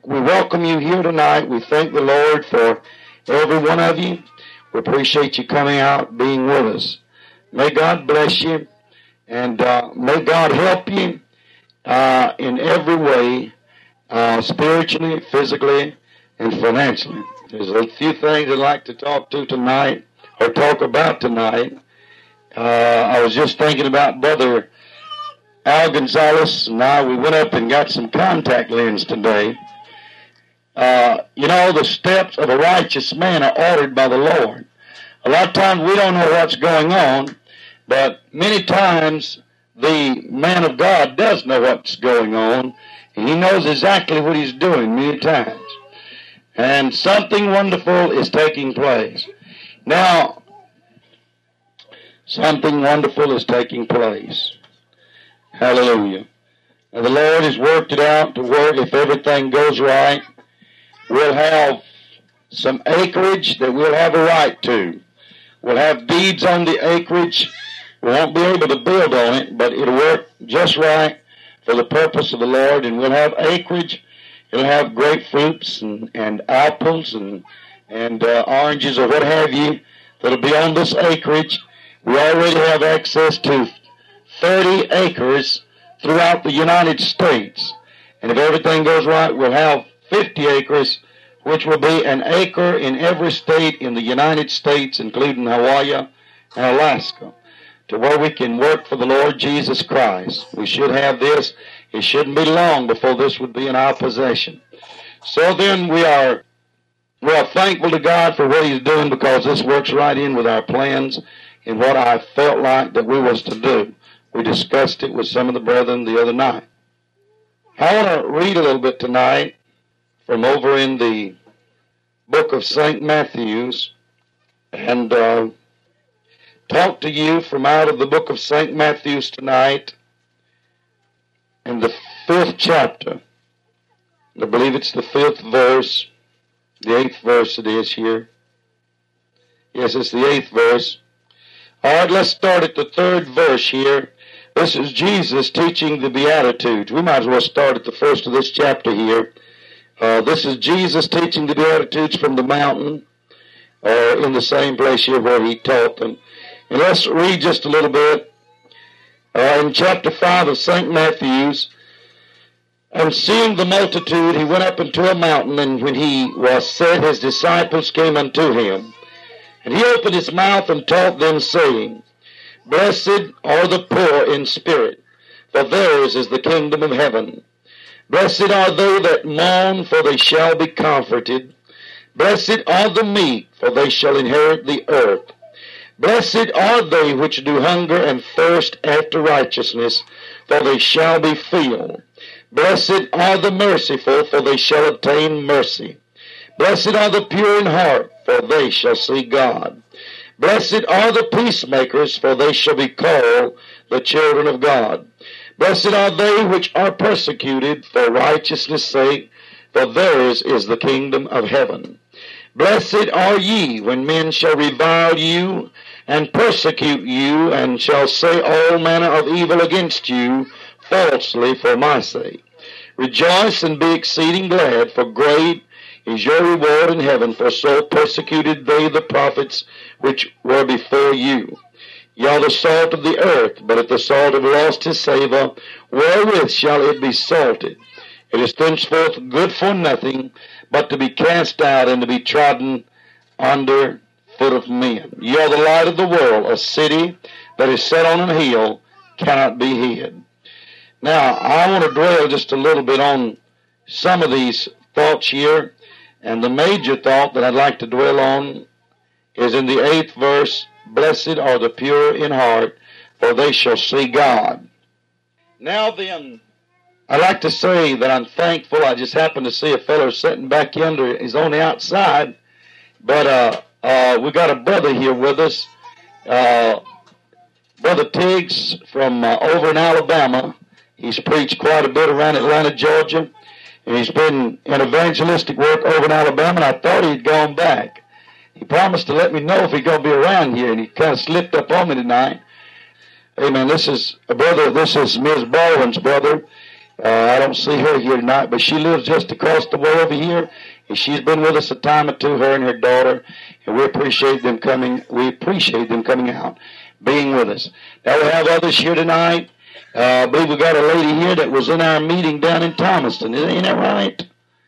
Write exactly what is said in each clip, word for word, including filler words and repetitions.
we welcome you here tonight. We thank the Lord for every one of you. We appreciate you coming out, being with us. May God bless you, and uh, may God help you uh, in every way, uh, spiritually, physically, and financially. There's a few things I'd like to talk to tonight, or talk about tonight. Uh, I was just thinking about Brother Al Gonzalez and I. We went up and got some contact lens today. Uh, you know, the steps of a righteous man are ordered by the Lord. A lot of times we don't know what's going on, but many times the man of God does know what's going on, and he knows exactly what he's doing many times. And something wonderful is taking place. Now, something wonderful is taking place. Hallelujah. Now, the Lord has worked it out to where if everything goes right, we'll have some acreage that we'll have a right to. We'll have deeds on the acreage. We won't be able to build on it, but it'll work just right for the purpose of the Lord, and we'll have acreage. It'll have grapefruits and, and apples and, and uh, oranges or what have you that'll be on this acreage. We already have access to thirty acres throughout the United States. And if everything goes right, we'll have fifty acres, which will be an acre in every state in the United States, including Hawaii and Alaska, to where we can work for the Lord Jesus Christ. We should have this. It shouldn't be long before this would be in our possession. So then we are, we are thankful to God for what He's doing, because this works right in with our plans and what I felt like that we was to do. We discussed it with some of the brethren the other night. I want to read a little bit tonight from over in the book of Saint Matthew's, and uh, talk to you from out of the book of Saint Matthew's tonight in the fifth chapter. I believe it's the fifth verse, the eighth verse it is here. Yes, it's the eighth verse. All right, let's start at the third verse here. This is Jesus teaching the Beatitudes. We might as well start at the first of this chapter here. Uh, this is Jesus teaching the Beatitudes from the mountain, or in the same place here where He taught them. And let's read just a little bit. Uh, in chapter five of Saint Matthew's, and seeing the multitude, He went up into a mountain, and when He was set, His disciples came unto Him. And He opened His mouth and taught them, saying, Blessed are the poor in spirit, for theirs is the kingdom of heaven. Blessed are they that mourn, for they shall be comforted. Blessed are the meek, for they shall inherit the earth. Blessed are they which do hunger and thirst after righteousness, for they shall be filled. Blessed are the merciful, for they shall obtain mercy. Blessed are the pure in heart, for they shall see God. Blessed are the peacemakers, for they shall be called the children of God. Blessed are they which are persecuted for righteousness' sake, for theirs is the kingdom of heaven. Blessed are ye when men shall revile you and persecute you, and shall say all manner of evil against you falsely for my sake. Rejoice and be exceeding glad, for great is your reward in heaven, for so persecuted they the prophets which were before you. Ye are the salt of the earth, but if the salt have lost his savour, wherewith shall it be salted? It is thenceforth good for nothing, but to be cast out and to be trodden under foot of men. Ye are the light of the world. A city that is set on a hill cannot be hid. Now, I want to dwell just a little bit on some of these thoughts here, and the major thought that I'd like to dwell on is in the eighth verse, Blessed are the pure in heart, for they shall see God. Now then, I like to say that I'm thankful. I just happened to see a fellow sitting back yonder. He's on the outside, but uh, uh, we got a brother here with us, uh, Brother Tiggs from uh, over in Alabama. He's preached quite a bit around Atlanta, Georgia, and he's been in evangelistic work over in Alabama, and I thought he'd gone back. He promised to let me know if he's going to be around here, and he kind of slipped up on me tonight. Amen. This is a brother. This is Miz Baldwin's brother. Uh, I don't see her here tonight, but she lives just across the way over here. And she's been with us a time or two, her and her daughter, and we appreciate them coming. We appreciate them coming out, being with us. Now we have others here tonight. Uh, I believe we got a lady here that was in our meeting down in Thomaston. Ain't that right?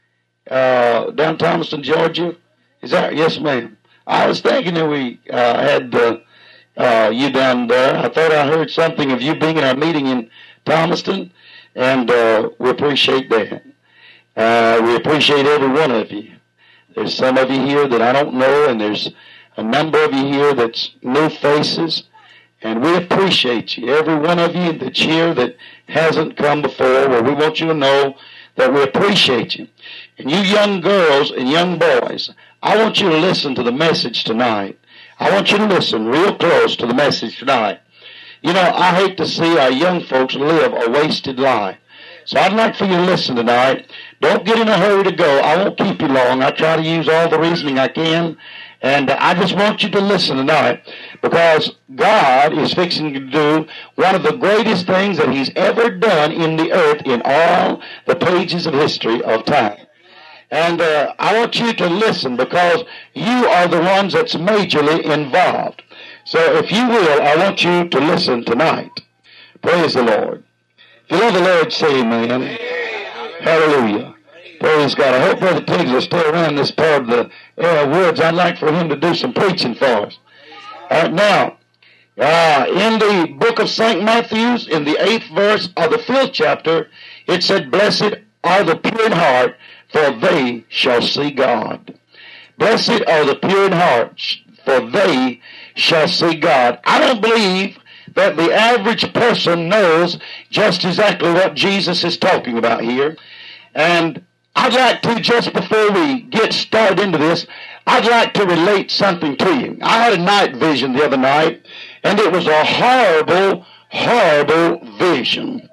Uh, down Thomaston, Georgia. Is that yes, ma'am? I was thinking that we uh, had uh, uh, you down there. I thought I heard something of you being in our meeting in Thomaston, and uh, we appreciate that. Uh, we appreciate every one of you. There's some of you here that I don't know, and there's a number of you here that's new faces, and we appreciate you. Every one of you that's here that hasn't come before, well, we want you to know that we appreciate you. And you young girls and young boys, I want you to listen to the message tonight. I want you to listen real close to the message tonight. You know, I hate to see our young folks live a wasted life. So I'd like for you to listen tonight. Don't get in a hurry to go. I won't keep you long. I try to use all the reasoning I can. And I just want you to listen tonight, because God is fixing to do one of the greatest things that He's ever done in the earth in all the pages of history of time. And uh, I want you to listen, because you are the ones that's majorly involved. So if you will, I want you to listen tonight. Praise the Lord. If you love the Lord, say amen. Hallelujah. Praise God. I hope Brother Tiggs will stay around this part of the uh, woods. I'd like for him to do some preaching for us. All right, now, uh, in the book of Saint Matthew's, in the eighth verse of the fifth chapter, it said, "Blessed are the pure in heart, for they shall see God." Blessed are the pure in heart, for they shall see God. I don't believe that the average person knows just exactly what Jesus is talking about here. And I'd like to, just before we get started into this, I'd like to relate something to you. I had a night vision the other night, and it was a horrible, horrible vision.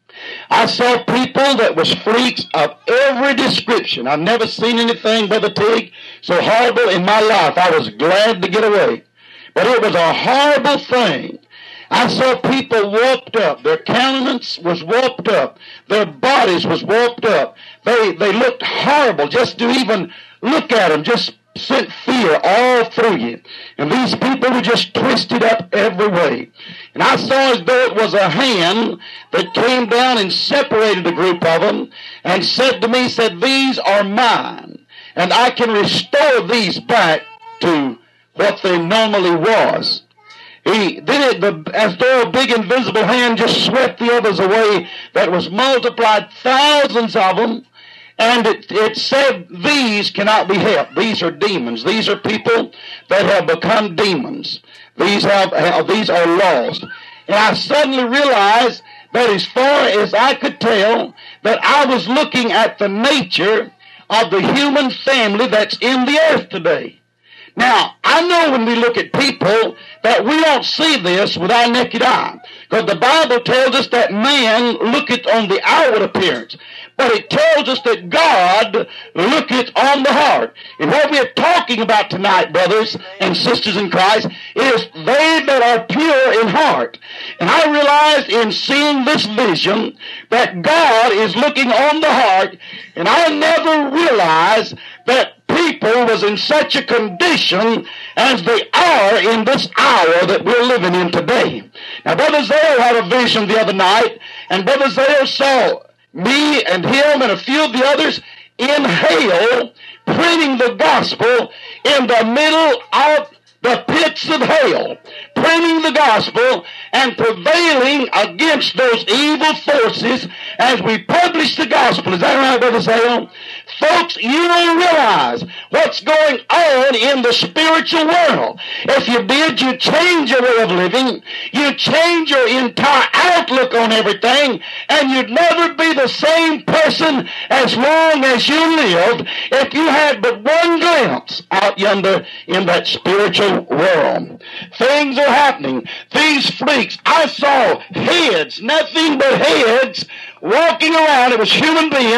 I saw people that was freaks of every description. I've never seen anything, Brother Tig, so horrible in my life. I was glad to get away. But it was a horrible thing. I saw people warped up. Their countenance was warped up. Their bodies was warped up. They they looked horrible. Just to even look at them just sent fear all through you. And these people were just twisted up every way. And I saw as though it was a hand that came down and separated a group of them and said to me, said, "These are mine, and I can restore these back to what they normally was." He did it the, as though a big invisible hand just swept the others away, that was multiplied, thousands of them. And it, it said, "These cannot be helped." These are demons. These are people that have become demons. These have, have these are lost. And I suddenly realized that as far as I could tell, that I was looking at the nature of the human family that's in the earth today. Now, I know when we look at people that we don't see this with our naked eye. Because the Bible tells us that man looketh on the outward appearance. But it tells us that God looketh on the heart. And what we're talking about tonight, brothers and sisters in Christ, is they that are pure in heart. And I realized in seeing this vision that God is looking on the heart. And I never realized that people was in such a condition as they are in this hour that we're living in today. Now, Brother Zale had a vision the other night, and Brother Zale saw me and him and a few of the others in hell, preaching the gospel in the middle of the pits of hell, preaching the gospel and prevailing against those evil forces as we publish the gospel. Is that right, Brother Zale? Folks, you don't realize what's going on in the spiritual world. If you did, you change your way of living, you change your entire outlook on everything, and you'd never be the same person as long as you lived if you had but one glimpse out yonder in that spiritual world. Things are happening. These freaks, I saw heads, nothing but heads, walking around. It was human beings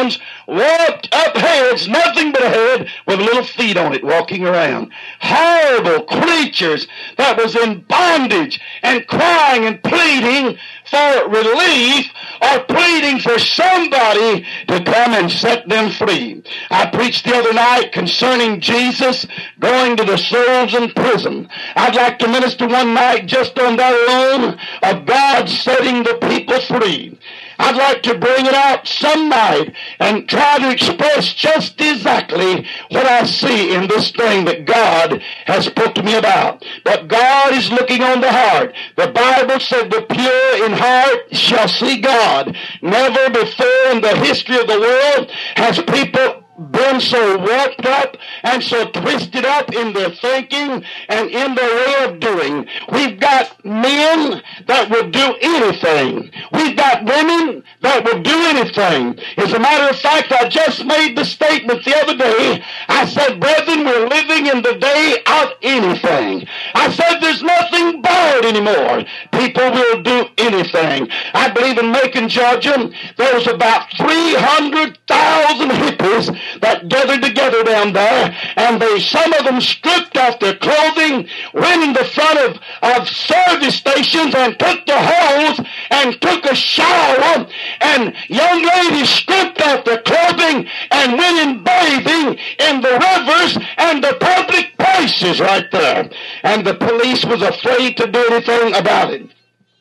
walked up heads, nothing but a head with little feet on it, walking around. Horrible creatures that was in bondage and crying and pleading for relief or pleading for somebody to come and set them free. I preached the other night concerning Jesus going to the souls in prison. I'd like to minister one night just on that alone of God setting the people free. I'd like to bring it out some night and try to express just exactly what I see in this thing that God has spoke to me about. But God is looking on the heart. The Bible said the pure in heart shall see God. Never before in the history of the world has people been so warped up and so twisted up in their thinking and in their way of doing. We've got men that will do anything. We've got women that will do anything. As a matter of fact, I just made the statement the other day. I said, brethren, we're living in the day of anything. I said, there's nothing barred anymore. People will do anything. I believe in Macon, Georgia, there was about three hundred thousand hippies that gathered together down there, and they, some of them stripped off their clothing, went in the front of, of service stations and took the hose and took a shower, and young ladies stripped off their clothing and went in bathing in the rivers and the public places right there. And the police was afraid to do anything about it.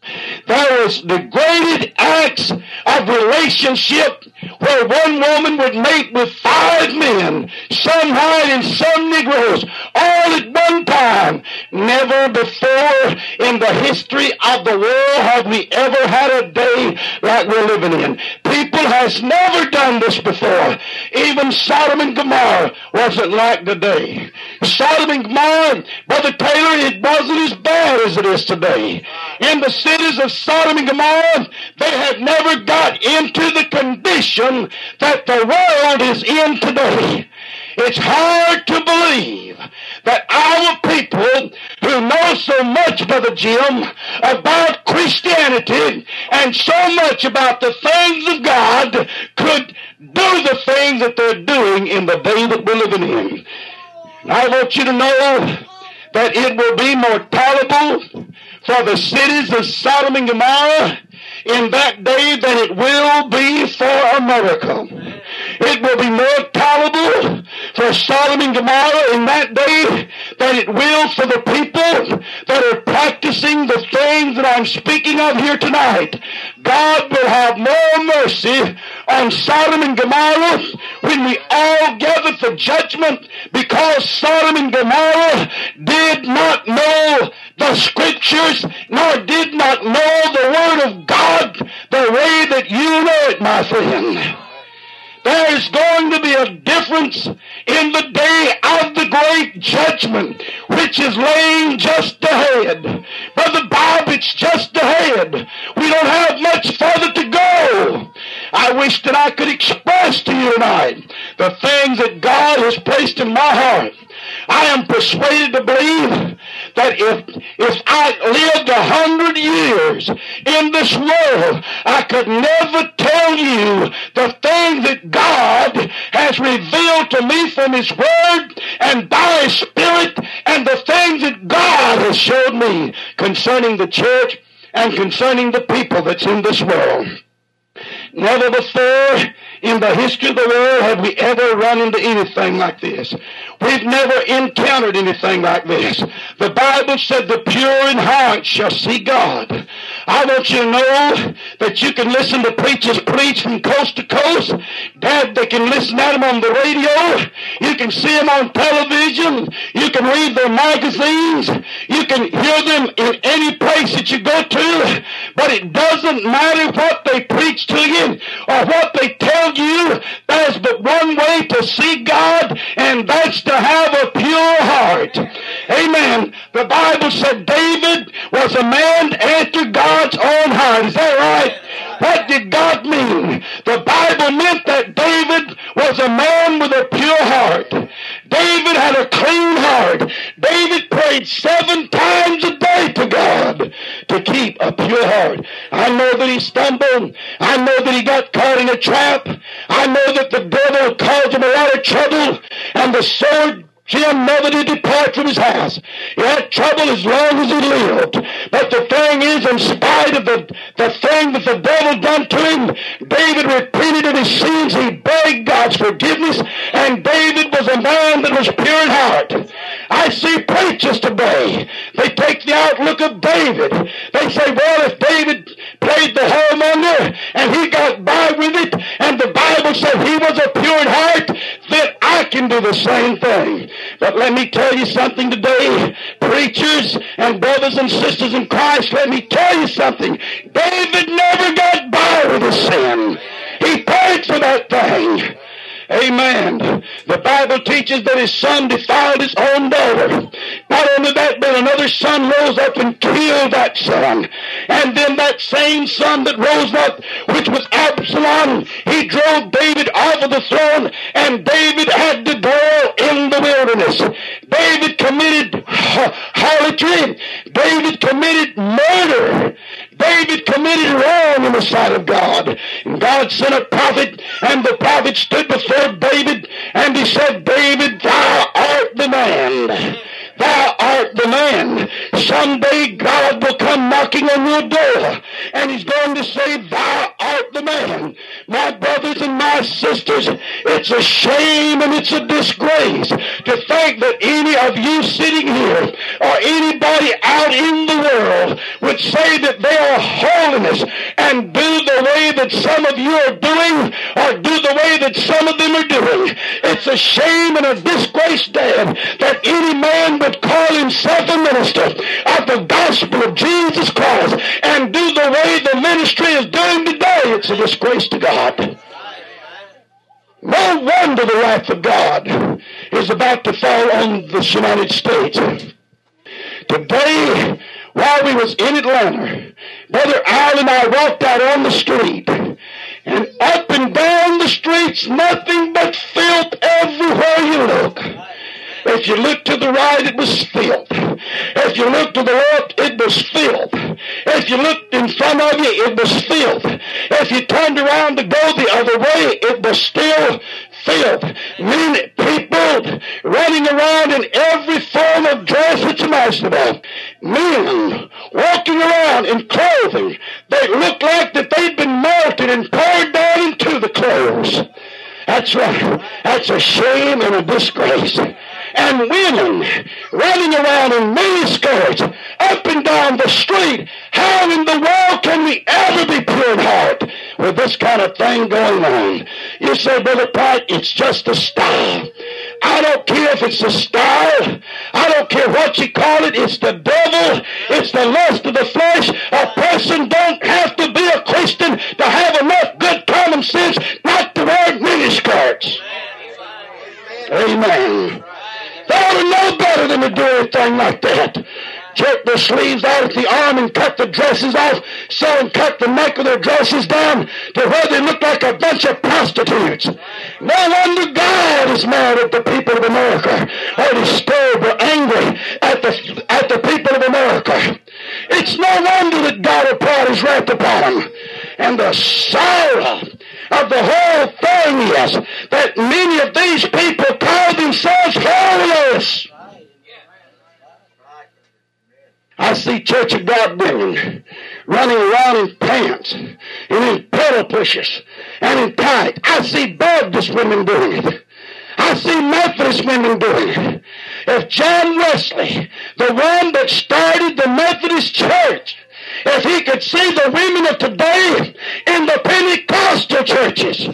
There was degraded acts of relationship where one woman would mate with five men, some white and some Negroes, all at one time. Never before in the history of the world have we ever had a day like we're living in. People has never done this before. Even Sodom and Gomorrah wasn't like today. Sodom and Gomorrah, Brother Taylor, it wasn't as bad as it is today. In the cities of Sodom and Gomorrah, they had never got into the condition that the world is in today. It's hard to believe that our people who know so much, Brother Jim, about Christianity and so much about the things of God could do the things that they're doing in the day that we're living in. I want you to know that it will be more tolerable for the cities of Sodom and Gomorrah in that day than it will be for America. It will be more tolerable for Sodom and Gomorrah in that day than it will for the people that are practicing the things that I'm speaking of here tonight. God will have more mercy on Sodom and Gomorrah when we all gather for judgment, because Sodom and Gomorrah did not know the Scriptures, nor did not know the Word of God the way that you know it, my friend. There is going to be a difference in the day of the great judgment, which is laying just ahead. Brother Bob, it's just ahead. We don't have much further to go. I wish that I could express to you tonight the things that God has placed in my heart. I am persuaded to believe that if, if I lived a hundred years in this world, I could never tell you the things that God has revealed to me from His Word and by His Spirit, and the things that God has showed me concerning the church and concerning the people that's in this world. Never before in the history of the world have we ever run into anything like this. We've never encountered anything like this. The Bible said the pure in heart shall see God. I want you to know that you can listen to preachers preach from coast to coast. Dad, they can listen at them on the radio. You can see them on television. You can read their magazines. You can hear them in any place that you go to. But it doesn't matter what they preach to you or what they tell you. There's but one way to see God, and that's to have a pure heart. Amen. The Bible said David was a man after God's own heart. Is that right? What did God mean? The Bible meant that David was a man with a pure heart. David had a clean heart. David prayed seven times a day to God to keep a pure heart. I know that he stumbled. I know that he got caught in a trap. I know that that the devil caused him a lot of trouble, and the sword Jim never did depart from his house. He had trouble as long as he lived. But the thing is, in spite of the, the thing that the devil done to him, David repented of his sins. He begged God's forgiveness, and David was a man that was pure in heart. I see preachers today, they take the outlook of David. They say, well, if David played the whoremonger and he got by with it, and the Bible said he was a pure in heart, then I can do the same thing. But let me tell you something today, preachers and brothers and sisters in Christ, let me tell you something. David never got by with his sin. He paid for that thing. Amen. The Bible teaches that his son defiled his own daughter. Not only that, but another son rose up and killed that son. And then that same son that rose up, which was Absalom, he drove David off of the throne, and David had to dwell in the wilderness. David committed harlotry. David committed murder. David committed wrong in the sight of God. And God sent a prophet, and the prophet stood before David, and he said, David, thou art the man. Thou art the man. Someday God will come knocking on your door, and he's going to say, thou art the man. My brothers and my sisters, it's a shame and it's a disgrace to think that any of you sitting here or anybody out in the world would say that they are holiness and do the way that some of you are doing, or do the way that some of them are doing. It's a shame and a disgrace, Dad, that any man would call himself a minister of the gospel of Jesus Christ and do the way the ministry is doing today. It's a disgrace to God. No wonder the wrath of God is about to fall on the United States. Today, while we was in Atlanta, Brother Al and I walked out on the street, and up and down the streets, nothing but filth everywhere you look. If you look to the right, it was filth. If you look to the left, it was filth. If you looked in front of you, it was filth. If you turned around to go the other way, it was still filth. Many people running around in every form of dress that's imaginable. Men walking around in clothing that looked like that they'd been melted and poured down into the clothes. That's right. That's a shame and a disgrace. And women running around in miniskirts up and down the street. How in the world can we ever be pure in heart with this kind of thing going on? You say, Brother Pratt, it's just a style. I don't care if it's a style. I don't care what you call it. It's the devil. It's the lust of the flesh. A person don't have to be a Christian to have enough good common sense not to wear miniskirts. Amen. They ought to know better than to do anything like that. Jerk their sleeves out at the arm and cut the dresses off, so and cut the neck of their dresses down to where they look like a bunch of prostitutes. No wonder God is mad at the people of America, or disturbed or angry at the, at the people of America. It's no wonder that God will pour his wrath upon them. And the sorrow of the whole thing is that many of these people call themselves holiness. I see Church of God women running around in pants and in pedal pushers and in tight. I see Baptist women doing it. I see Methodist women doing it. If John Wesley, the one that started the Methodist Church, if he could see the women of today in the Pentecostal churches,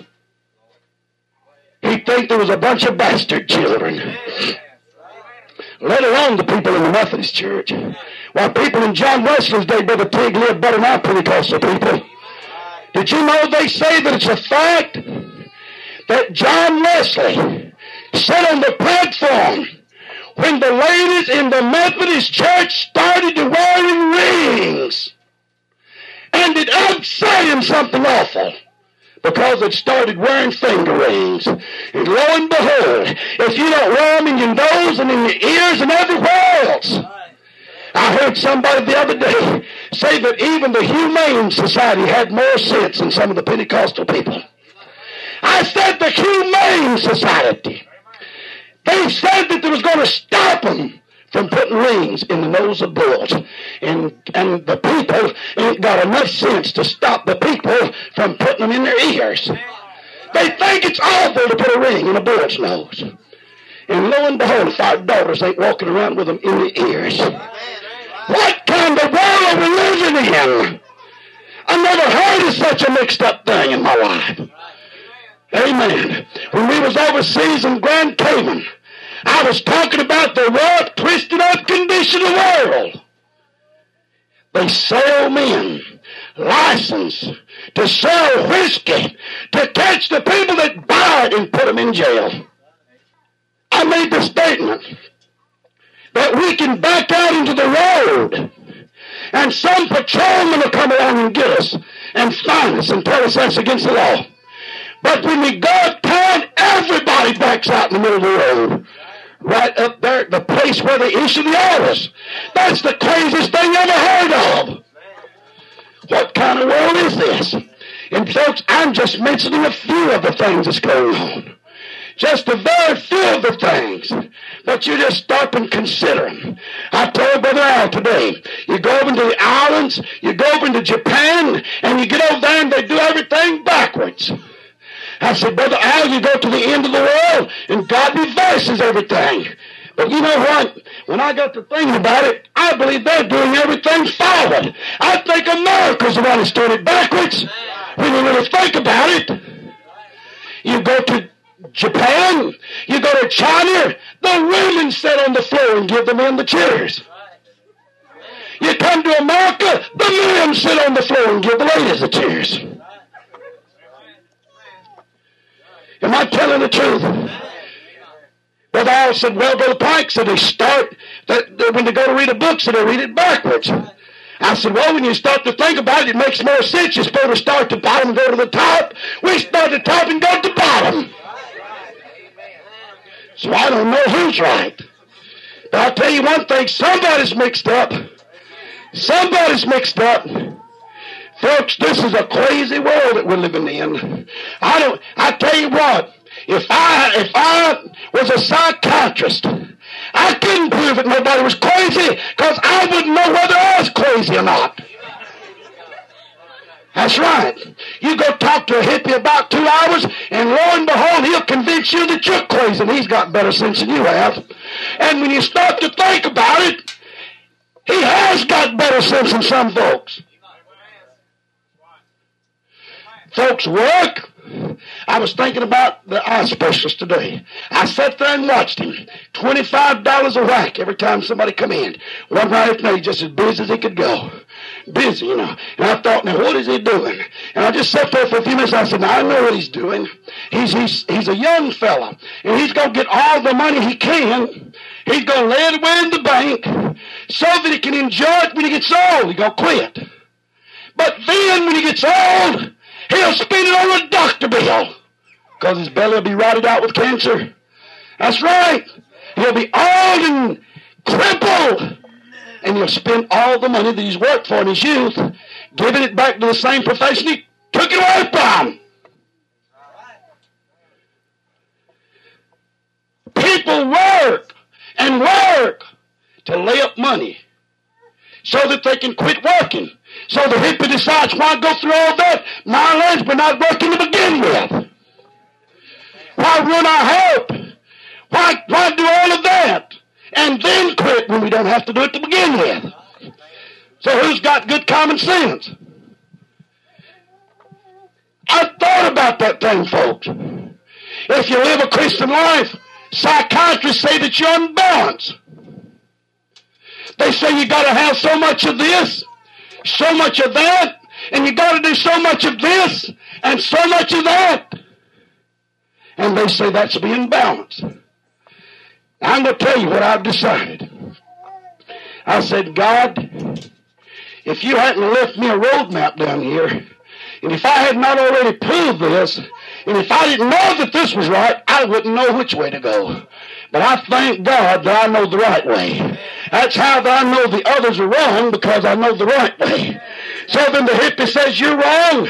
he'd think there was a bunch of bastard children. Let alone the people in the Methodist church. While people in John Wesley's day, Brother Tig, lived better than our Pentecostal people. Did you know they say that it's a fact that John Wesley sat on the platform when the ladies in the Methodist church started to wearing rings, and it upset him something awful, because it started wearing finger rings. And lo and behold, if you don't wear them in your nose and in your ears and everywhere else. I heard somebody the other day say that even the Humane Society had more sense than some of the Pentecostal people. I said the Humane Society. They said that they was going to stop them from putting rings in the nose of bulls. And, and the people ain't got enough sense to stop the people from putting them in their ears. They think it's awful to put a ring in a bull's nose. And lo and behold, if our daughters ain't walking around with them in the ears. What kind of world are we living in? I never heard of such a mixed up thing in my life. Amen. When we was overseas in Grand Cayman, I was talking about the rough, twisted up condition of the world. They sell men license to sell whiskey to catch the people that buy it and put them in jail. I made the statement that we can back out into the road and some patrolman will come along and get us and find us and tell us that's against the law. But when we go uptown, everybody backs out in the middle of the road. Right up there at the place where they issue the orders. That's the craziest thing I ever heard of. What kind of world is this? And folks, I'm just mentioning a few of the things that's going on. Just a very few of the things. But you just stop and consider them. I told Brother Al today, you go over to the islands, you go over to Japan, and you get over there and they do everything backwards. I said, Brother Al, you go to the end of the world, and God reverses everything. But you know what? When I got to thinking about it, I believe they're doing everything forward. I think America's the one that's doing it backwards. When you really think about it, you go to Japan, you go to China, the women sit on the floor and give the men the chairs. You come to America, the men sit on the floor and give the ladies the chairs. Am I telling the truth? Brother Al said, well, Brother Pike said they start, that, that when they go to read a book, so they read it backwards. I said, well, when you start to think about it, it makes more sense. You're supposed to start at the bottom and go to the top. We start at the top and go to the bottom. So I don't know who's right. But I'll tell you one thing, somebody's mixed up. Somebody's mixed up. Folks, this is a crazy world that we're living in. I don't, I tell you what, if I, if I was a psychiatrist, I couldn't prove that nobody was crazy because I wouldn't know whether I was crazy or not. That's right. You go talk to a hippie about two hours, and lo and behold, he'll convince you that you're crazy, and he's got better sense than you have. And when you start to think about it, he has got better sense than some folks. Folks, work. I was thinking about the eye specialist today. I sat there and watched him. twenty-five dollars a whack every time somebody come in. One right after another, just as busy as he could go. Busy, you know. And I thought, now what is he doing? And I just sat there for a few minutes. I said, now I know what he's doing. He's he's he's a young fella, and he's going to get all the money he can. He's going to lay it away in the bank so that he can enjoy it when he gets old. He's going to quit. But then when he gets old, he'll spend it on a doctor bill because his belly will be rotted out with cancer. That's right. He'll be old and crippled. And he'll spend all the money that he's worked for in his youth giving it back to the same profession he took it away from. People work and work to lay up money so that they can quit working. So the hippie decides, why go through all that? My legs were not working to begin with. Why run our hope? Why, why do all of that? And then quit when we don't have to do it to begin with. So who's got good common sense? I thought about that thing, folks. If you live a Christian life, psychiatrists say that you're unbalanced. They say you got to have so much of this, so much of that, and you got to do so much of this and so much of that. And they say that's being balanced. I'm going to tell you what I've decided. I said, God, if you hadn't left me a roadmap down here, and if I had not already proved this, and if I didn't know that this was right, I wouldn't know which way to go. But I thank God that I know the right way. That's how that I know the others are wrong, because I know the right way. So then the hippie says, you're wrong.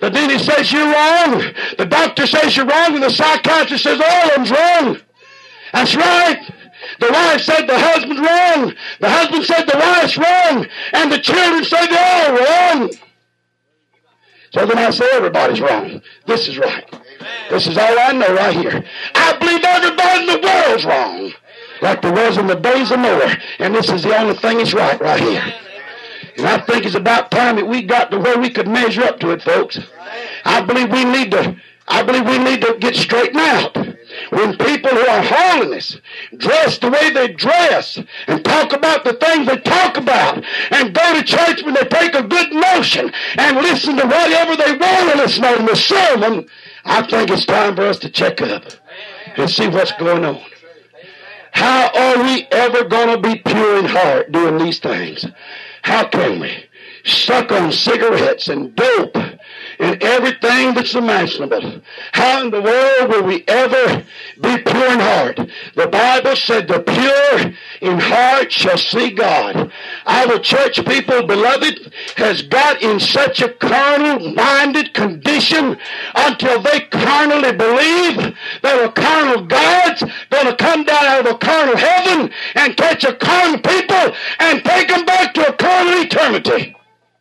The dentist says you're wrong. The doctor says you're wrong. And the psychiatrist says all of them's wrong. That's right. The wife said the husband's wrong. The husband said the wife's wrong. And the children said they're all wrong. So then I say everybody's wrong. This is right. This is all I know right here. I believe everybody in the world's wrong. Like there was in the days of Noah. And this is the only thing that's right right here. And I think it's about time that we got to where we could measure up to it, folks. I believe we need to, I believe we need to get straightened out. When people who are holiness dress the way they dress and talk about the things they talk about and go to church when they take a good notion and listen to whatever they want to listen to in the sermon, I think it's time for us to check up and see what's going on. How are we ever going to be pure in heart doing these things? How can we? Suck on cigarettes and dope and everything that's imaginable. How in the world will we ever be pure in heart? The Bible said the pure in heart shall see God. Our church people, beloved, has got in such a carnal-minded condition until they carnally believe that a carnal God's going to come down out of a carnal heaven and catch a carnal people and take them back to a carnal eternity.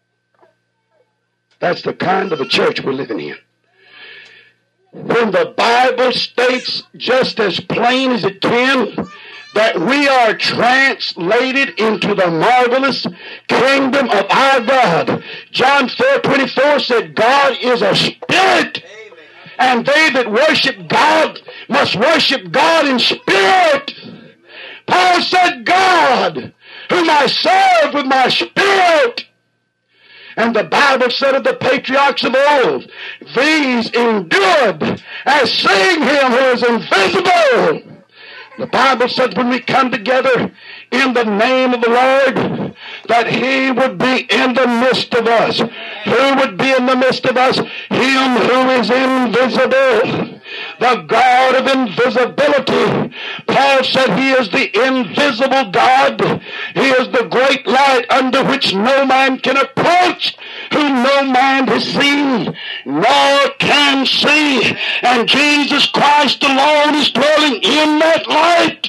That's the kind of a church we're living in. When the Bible states just as plain as it can that we are translated into the marvelous kingdom of our God. John four twenty-four said God is a spirit, and they that worship God must worship God in spirit. Paul said, God, whom I serve with my spirit. And the Bible said of the patriarchs of old, these endured as seeing him who is invisible. The Bible said when we come together in the name of the Lord, that he would be in the midst of us. Who would be in the midst of us? Him who is invisible. The God of invisibility. Paul said he is the invisible God. He is the great light under which no man can approach, whom no man has seen, nor can see. And Jesus Christ alone is dwelling in that light.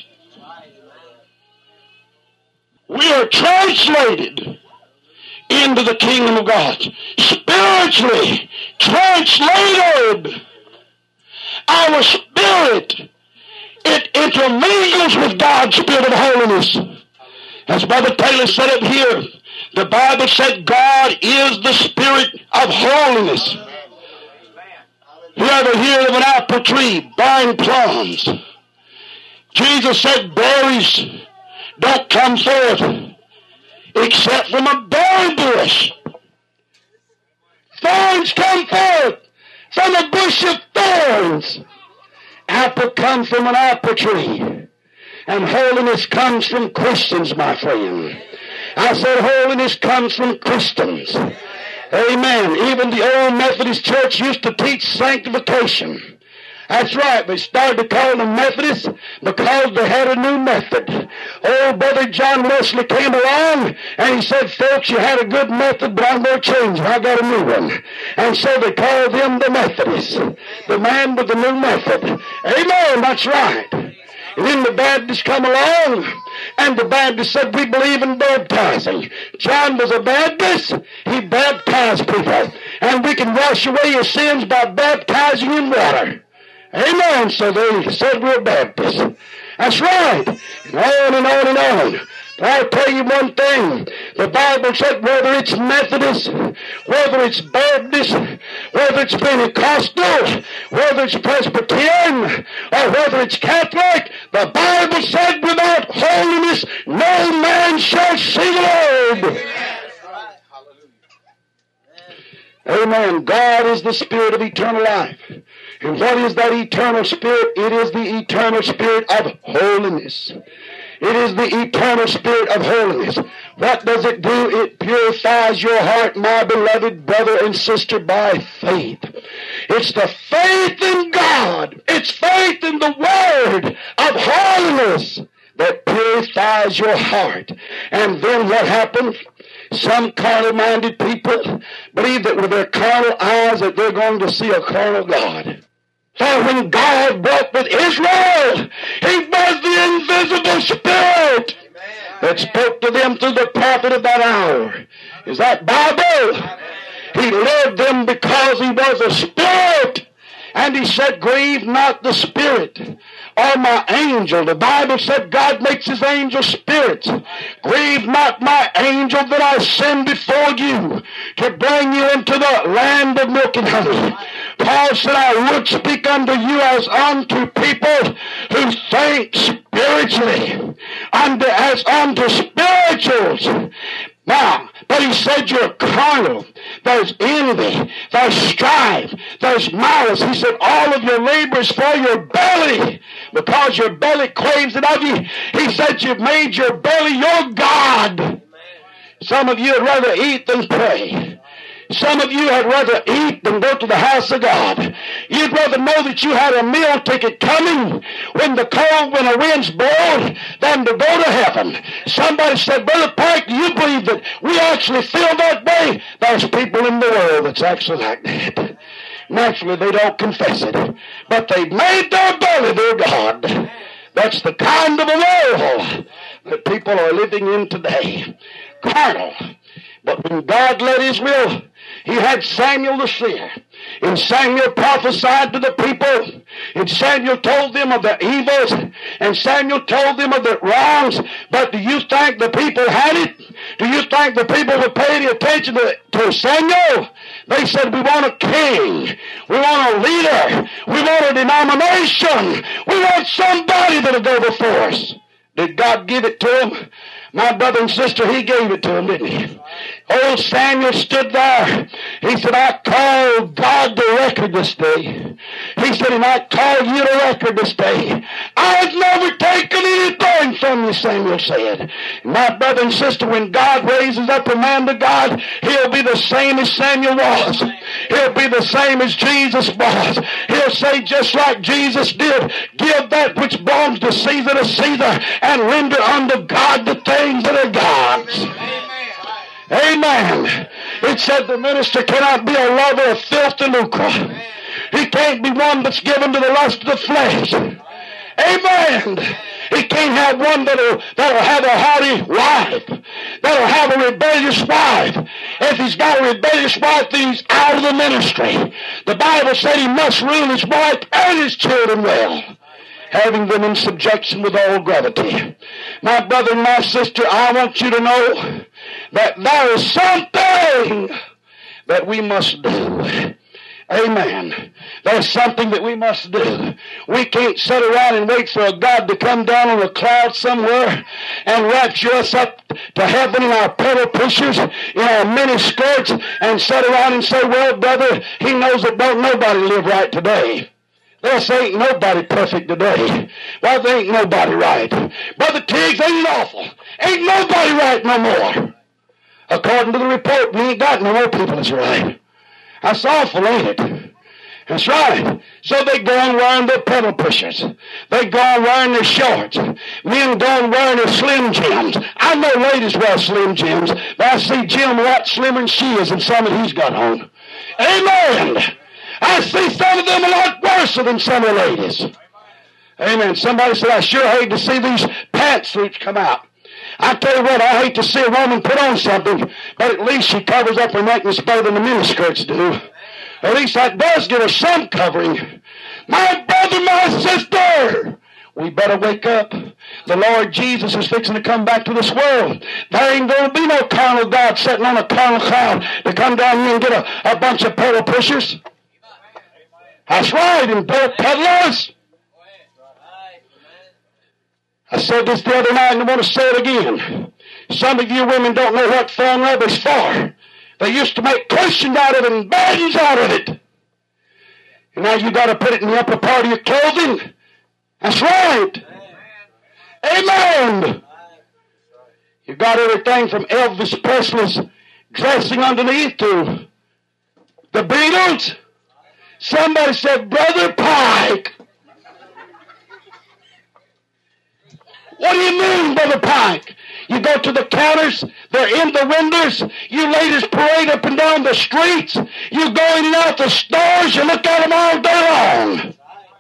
We are translated into the kingdom of God. Spiritually translated. Our spirit, it intermingles with God's spirit of holiness. As Brother Taylor said it here, the Bible said God is the spirit of holiness. You ever hear of an apple tree bearing plums? Jesus said berries don't come forth except from a berry bush. Thorns come forth from a bush of thorns. Apple comes from an apple tree. And holiness comes from Christians, my friend. I said holiness comes from Christians. Amen. Even the old Methodist church used to teach sanctification. That's right. They started to call them Methodists because they had a new method. Old Brother John Wesley came along and he said, folks, you had a good method, but I'm going to change it. I got a new one. And so they called them the Methodists. The man with the new method. Amen. That's right. And then the Baptists come along, and the Baptists said, we believe in baptizing. John was a Baptist. He baptized people. And we can wash away your sins by baptizing in water. Amen. So they said we're Baptists. That's right. And on and on and on. But I'll tell you one thing. The Bible said whether it's Methodist, whether it's Baptist, whether it's Pentecostal, whether it's Presbyterian, or whether it's Catholic, the Bible said without holiness no man shall see the Lord. Amen. God is the Spirit of eternal life. And what is that eternal Spirit? It is the eternal Spirit of holiness. It is the eternal Spirit of holiness. What does it do? It purifies your heart, my beloved brother and sister, by faith. It's the faith in God. It's faith in the Word of holiness that purifies your heart. And then what happens? Some carnal-minded people believe that with their carnal eyes that they're going to see a carnal God. For when God walked with Israel, He was the invisible Spirit that spoke to them through the prophet of that hour. Is that Bible? He led them because He was a Spirit. And He said, grieve not the Spirit or my angel. The Bible said God makes His angel spirits. Grieve not my angel that I send before you to bring you into the land of milk and honey. Paul said, I would speak unto you as unto people who think spiritually, unto, as unto spirituals. Now, but he said you're carnal. There's envy. There's strife. There's malice. He said all of your labor is for your belly because your belly craves it of you. He said you've made your belly your God. Some of you would rather eat than pray. Some of you had rather eat than go to the house of God. You'd rather know that you had a meal ticket coming when the cold, when the winds blow, than to go to heaven. Somebody said, Brother Pike, do you believe that we actually feel that way? There's people in the world that's actually like that. Naturally, they don't confess it, but they've made their belly their God. That's the kind of a world that people are living in today. Carnal. But when God led Israel, He had Samuel the seer. And Samuel prophesied to the people. And Samuel told them of the evils. And Samuel told them of the wrongs. But do you think the people had it? Do you think the people would pay any attention to, to Samuel? They said, we want a king. We want a leader. We want a denomination. We want somebody that'll go before us. Did God give it to them? My brother and sister, He gave it to them, didn't He? Old Samuel stood there. He said, I call God to record this day. He said, and I call you to record this day. I've never taken anything from you, Samuel said. My brother and sister, when God raises up a man to God, he'll be the same as Samuel was. He'll be the same as Jesus was. He'll say just like Jesus did, give that which belongs to Caesar to Caesar and render unto God the things that are God's. Amen. It said the minister cannot be a lover of filth and lucre. He can't be one that's given to the lust of the flesh. Amen. He can't have one that'll, that'll have a haughty wife, that'll have a rebellious wife. If he's got a rebellious wife, then he's out of the ministry. The Bible said he must rule his wife and his children well, having them in subjection with all gravity. My brother and my sister, I want you to know that there is something that we must do. Amen. There's something that we must do. We can't sit around and wait for a God to come down on a cloud somewhere and rapture us up to heaven in our pedal pushers, in our mini skirts, and sit around and say, well, brother, He knows that don't nobody live right today. They'll say, ain't nobody perfect today. Well, there ain't nobody right. Brother Tiggs, ain't awful. Ain't nobody right no more. According to the report, we ain't got no more people that's right. That's awful, ain't it? That's right. So they go on wearing their pedal pushers. They go on wearing their shorts. Men go on wearing their Slim Jims. I know ladies wear Slim Jims, but I see Jim a lot slimmer than she is in some that he's got on. Amen. I see some of them a lot worse than some of the ladies. Amen. Somebody said, I sure hate to see these pantsuits come out. I tell you what, I hate to see a woman put on something, but at least she covers up her neckness better than the miniskirts do. At least that does give her some covering. My brother, my sister, we better wake up. The Lord Jesus is fixing to come back to this world. There ain't going to be no carnal God sitting on a carnal cloud to come down here and get a, a bunch of pedal pushers. That's right, and peddlers. I said this the other night and I want to say it again. Some of you women don't know what phone rubber's for. They used to make cushions out of it and buttons out of it. And now you got to put it in the upper part of your clothing. That's right. Amen. You got everything from Elvis Presley's dressing underneath to the Beatles. Somebody said, Brother Pike. What do you mean, Brother Pike? You go to the counters, they're in the windows. You ladies parade up and down the streets. You go in and out the stores, you look at them all day long.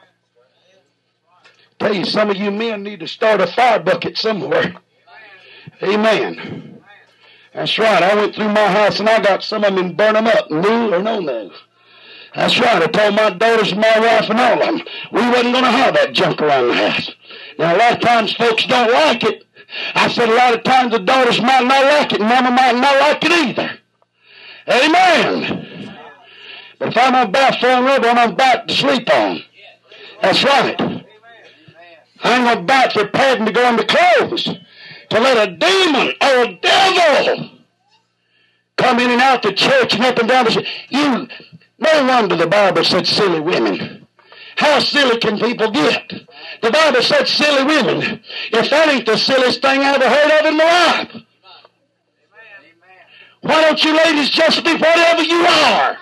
Tell you, some of you men need to start a fire bucket somewhere. Amen. That's right. I went through my house and I got some of them and burned them up, new or no new. That's right. I told my daughters and my wife and all of them, we wasn't going to have that junk around the house. Now, a lot of times folks don't like it. I said a lot of times the daughters might not like it, and mama might not like it either. Amen. But if I'm about throwing rubber, I'm about to sleep on. That's right. I ain't about for padding to go into clothes. To let a demon or a devil come in and out the church and up and down the street. You, no wonder the Bible said silly women. How silly can people get? The Bible said silly women. If that ain't the silliest thing I ever heard of in my life. Why don't you ladies just be whatever you are?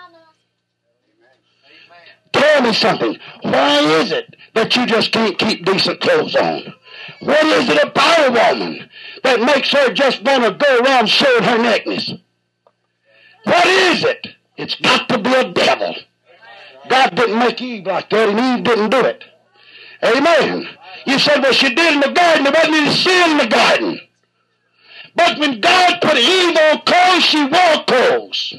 Tell me something. Why is it that you just can't keep decent clothes on? What is it about a woman that makes her just want to go around showing her nakedness? What is it? It's got to be a devil. God didn't make Eve like that, and Eve didn't do it. Amen. You said, well, she did in the garden. There wasn't any sin in the garden. But when God put Eve on clothes, she wore clothes.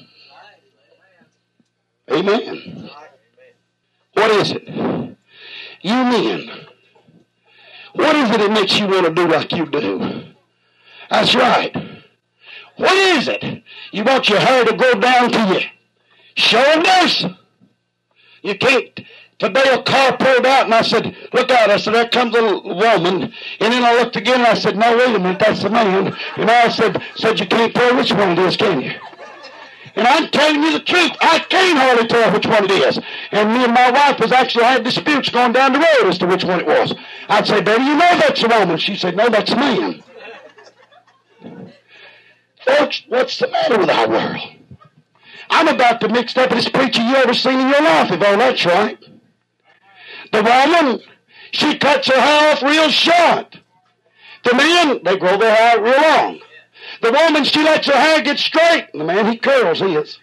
Amen. What is it? You men. What is it that makes you want to do like you do? That's right. What is it? You want your hair to go down to your shoulders? You can't. Today a car pulled out and I said, look out. I said, there comes a woman. And then I looked again and I said, no, wait a minute, that's a man. And I said, said you can't tell which one it is, can you? And I'm telling you the truth. I can't hardly tell which one it is. And me and my wife has actually had disputes going down the road as to which one it was. I'd say, baby, you know that's a woman. She said, no, that's a man. Folks, what's the matter with our world? I'm about to mix up this preacher you ever seen in your life, if all that's right. The woman, she cuts her hair off real short. The men, they grow their hair real long. The woman, she lets her hair get straight. The man, he curls his.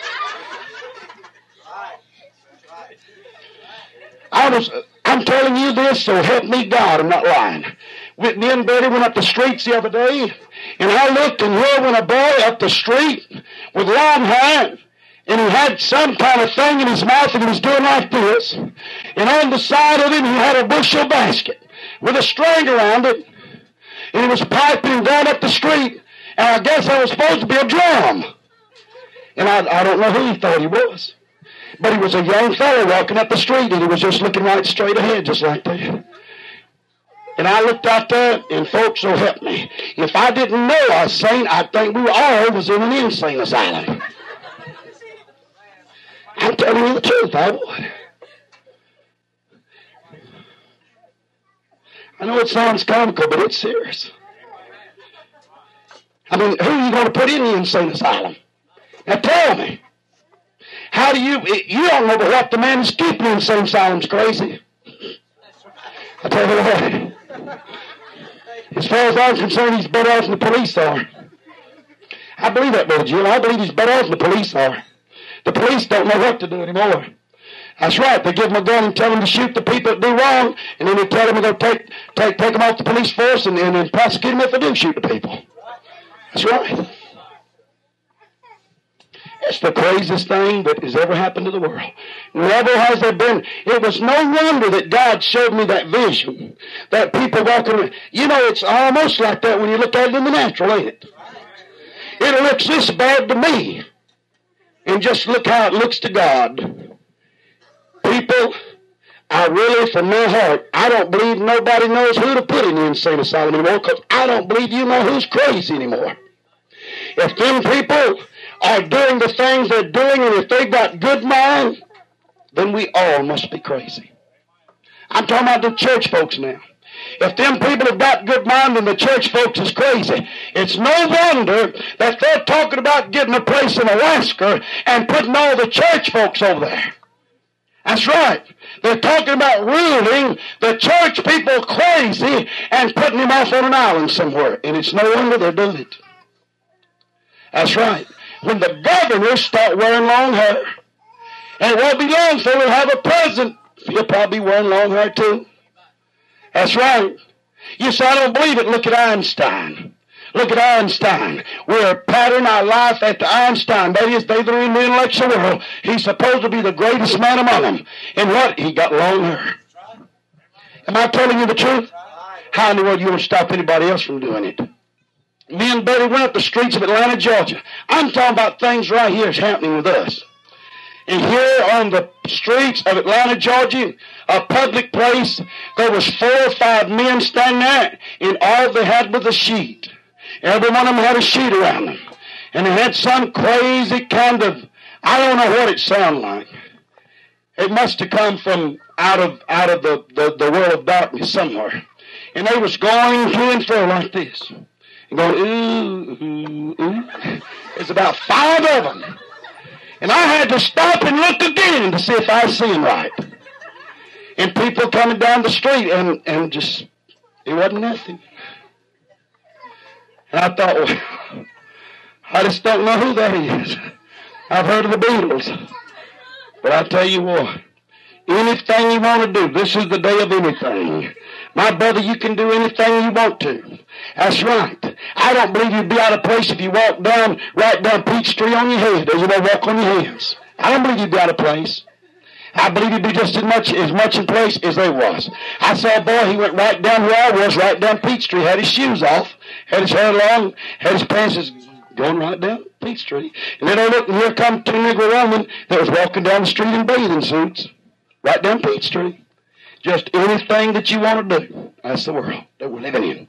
I was, I'm telling you this, so help me God, I'm not lying. Me and Betty went up the streets the other day, and I looked, and here went a boy up the street with long hair, and he had some kind of thing in his mouth, and he was doing like this. And on the side of him, he had a bushel basket with a string around it, and he was piping down up the street. And I guess I was supposed to be a drum. And I, I don't know who he thought he was. But he was a young fellow walking up the street, and he was just looking right straight ahead, just like that. And I looked out there, and folks, so help me. If I didn't know I was sane, I'd think we were all was in an insane asylum. I'm telling you the truth, I would. I know it sounds comical, but it's serious. I mean, who are you going to put in the insane asylum? Now tell me. How do you, you don't know what the man is keeping in the insane asylum's crazy. I tell you what. As far as I'm concerned, he's better off than the police are. I believe that, Brother Jill. I believe he's better off than the police are. The police don't know what to do anymore. That's right. They give them a gun and tell them to shoot the people that do wrong, and then they tell them they'll take, take, take them off the police force and, and, and prosecute them if they do shoot the people. That's right. It's the craziest thing that has ever happened to the world. Never has there been. It was no wonder that God showed me that vision. That people walking around. You know, it's almost like that when you look at it in the natural, ain't it? It looks this bad to me. And just look how it looks to God. People, I really, from my heart, I don't believe nobody knows who to put in the insane asylum anymore, because I don't believe you know who's crazy anymore. If them people are doing the things they're doing, and if they got good mind, then we all must be crazy. I'm talking about the church folks now. If them people have got good mind, then the church folks is crazy. It's no wonder that they're talking about getting a place in Alaska and putting all the church folks over there. That's right. They're talking about ruling the church people crazy and putting him off on an island somewhere. And it's no wonder they're doing it. That's right. When the governors start wearing long hair, and it won't be long so we'll have a president. He'll probably be wearing long hair too. That's right. You say, I don't believe it. Look at Einstein. Look at Einstein. We're patterning our life after Einstein. That is, they that are in the intellectual world. He's supposed to be the greatest man among them. And what? He got long hair. Am I telling you the truth? How in the world you want to stop anybody else from doing it? Me and Betty went up the streets of Atlanta, Georgia. I'm talking about things right here is happening with us. And here on the streets of Atlanta, Georgia, a public place, there was four or five men standing there, and all they had was a sheet. Every one of them had a sheet around them. And they had some crazy kind of, I don't know what it sounded like. It must have come from out of out of the, the, the world of darkness somewhere. And they was going to and fro like this. And going, ooh, ooh, ooh. There's about five of them. And I had to stop and look again to see if I was seeing right. And people coming down the street, and, and just, it wasn't nothing. And I thought, well, I just don't know who that is. I've heard of the Beatles. But I tell you what, anything you want to do, this is the day of anything. My brother, you can do anything you want to. That's right. I don't believe you'd be out of place if you walk down, right down Peachtree on your head, or you may walk on your hands. I don't believe you'd be out of place. I believe you'd be just as much as much in place as they was. I saw a boy, he went right down where I was, right down Peachtree, had his shoes off, had his hair long, had his pants just going right down Peachtree. And then I looked, and here come two Negro women that was walking down the street in bathing suits, right down Peachtree. Just anything that you want to do. That's the world that we're living in.